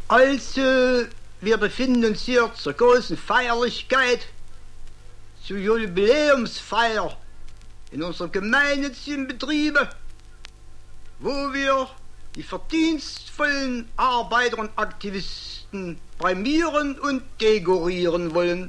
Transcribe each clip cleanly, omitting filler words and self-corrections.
Also, wir befinden uns hier zur großen Feierlichkeit, zur Jubiläumsfeier in unserem gemeinnützigen Betriebe, wo wir die verdienstvollen Arbeiter und Aktivisten prämieren und dekorieren wollen.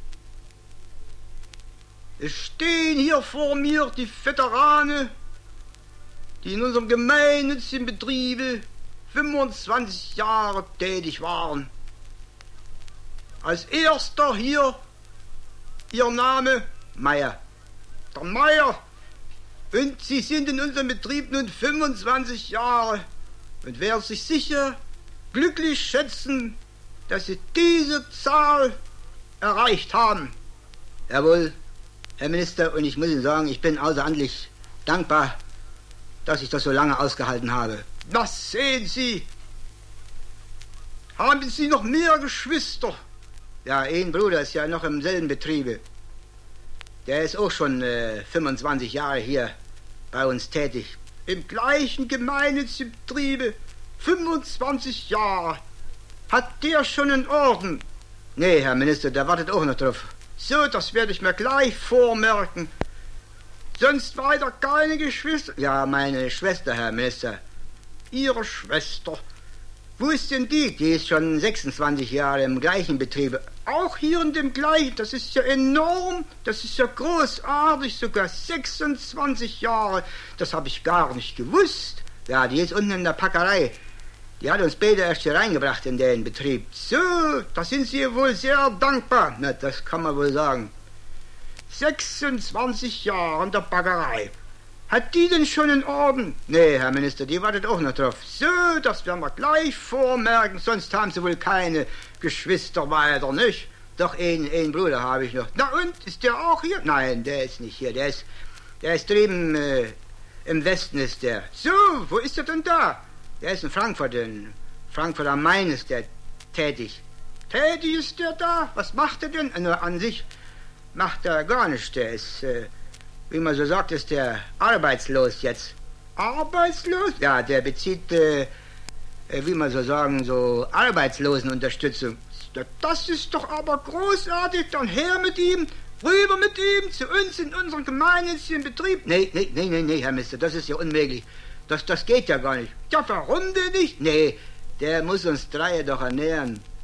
Es stehen hier vor mir die Veteranen, die in unserem gemeinnützigen Betriebe 25 Jahre tätig waren. Als erster hier Ihr Name Meier. Der Meier. Und Sie sind in unserem Betrieb nun 25 Jahre und werden sich sicher glücklich schätzen, dass Sie diese Zahl erreicht haben. Jawohl, Herr Minister, und ich muss Ihnen sagen, ich bin außerordentlich dankbar, dass ich das so lange ausgehalten habe. Das sehen Sie. Haben Sie noch mehr Geschwister? Ja, ein Bruder ist ja noch im selben Betriebe. Der ist auch schon 25 Jahre hier bei uns tätig. Im gleichen gemeinnützigen Betriebe. 25 Jahre. Hat der schon einen Orden? Nee, Herr Minister, der wartet auch noch drauf. So, das werde ich mir gleich vormerken. Sonst weiter keine Geschwister? Ja, meine Schwester, Herr Minister. Ihre Schwester. Wo ist denn die? Die ist schon 26 Jahre im gleichen Betrieb. Auch hier in dem gleichen. Das ist ja enorm. Das ist ja großartig. Sogar 26 Jahre. Das habe ich gar nicht gewusst. Ja, die ist unten in der Packerei. Die hat uns beide erst hier reingebracht in den Betrieb. So, da sind Sie wohl sehr dankbar. Na, das kann man wohl sagen. 26 Jahre in der Baggerei. Hat die denn schon einen Orden? Nee, Herr Minister, die wartet auch noch drauf. So, das werden wir gleich vormerken, sonst haben Sie wohl keine Geschwister weiter, nicht? Doch, einen Bruder habe ich noch. Na und, ist der auch hier? Nein, der ist nicht hier, der ist drüben, im Westen ist der. So, wo ist er denn da? Der ist in Frankfurt am Main ist der tätig. Tätig ist der da? Was macht er denn? Nur an sich macht er gar nichts, der ist, wie man so sagt, ist der arbeitslos jetzt. Arbeitslos? Ja, der bezieht, wie man so sagen, so Arbeitslosenunterstützung. Das ist doch aber großartig. Dann her mit ihm, rüber mit ihm, zu uns in unseren gemeinnützigen Betrieb. Nee, Herr Minister, das ist ja unmöglich. Das geht ja gar nicht. Ja, warum denn nicht? Nee, der muss uns drei doch ernähren.